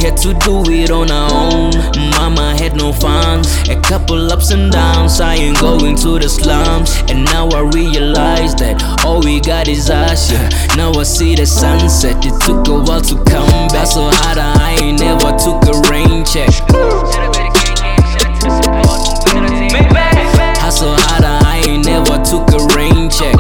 had to do it on our own. Mama had no funds, a couple ups and downs. I ain't going to the slums, and now I realize that all we got is us, yeah. Now I see the sunset, it took a while to come back. So hard, I ain't never took a rain check. Hustle harder, I ain't never took a rain check.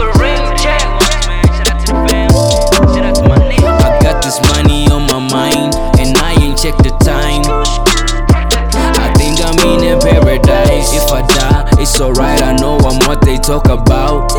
I got this money on my mind, and I ain't checked the time. I think I'm in paradise. If I die, it's alright, I know I'm what they talk about.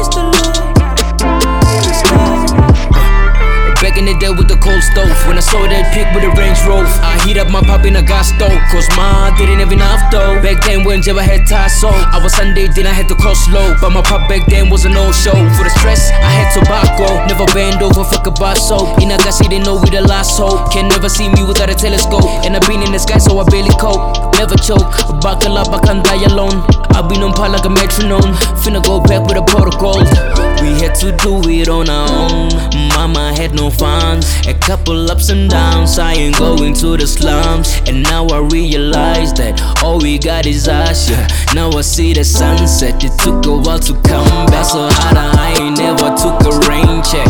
Back in the day with the cold stove, when I saw that pic with the Range Rover, I heat up my pop in a gas stove, cause ma didn't have enough dough. Back then when Jabba had tasso, I was Sunday, then I had to cross slow. But my pop back then was a no-show. For the stress, I had tobacco. Never bend over, fuck a bar soap. In a gas, they know we the last hope. Can never see me without a telescope. And I've been in the sky, so I barely cope. Never choke, buckle up, I can't die alone. I've been on par like a metronome. Finna go back with a protocol. We had to do it on our own. Mama had no funds, a couple ups and downs. I ain't going to the slums, and now I realize that all we got is us, yeah. Now I see the sunset, it took a while to come back. So hard, I ain't never took a rain check.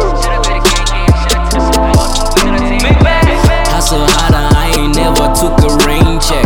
Hustle harder, I ain't never took a rain check.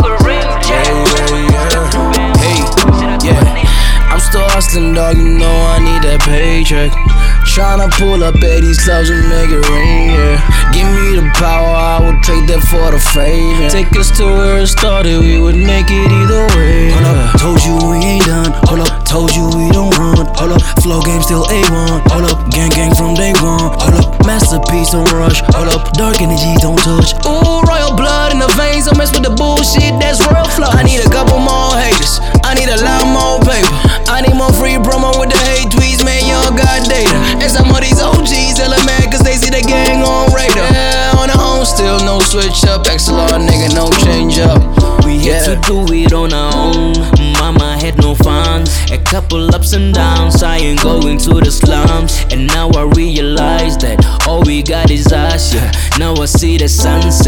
Hey, yeah. I'm still hustling, dog, you know I need that paycheck. Tryna pull up at these clubs and make it rain, yeah. Give me the power, I would trade that for the fame, yeah. Take us to where it started, we would make it either way, yeah. Hold up, told you we ain't done. Hold up, told you we don't run. Hold up, flow game still A1. Hold up, gang gang from day one. Hold up, masterpiece don't rush. Hold up, dark energy don't touch. Ooh, royal blood in the veins, don't mess with the bullshit, that's real flow. I need a couple more haters, I need a lot more paper. I need more free promo with the hate tweets, man, y'all got data. And some of these OGs hella mad cause they see the gang on radar. Yeah, on their own, still no switch up. XLR nigga, no change up. We had to do it on our own. Mama had no funds, a couple ups and downs. I ain't going to the slums, and now I realize that all we got is us, yeah. Now I see the sunset.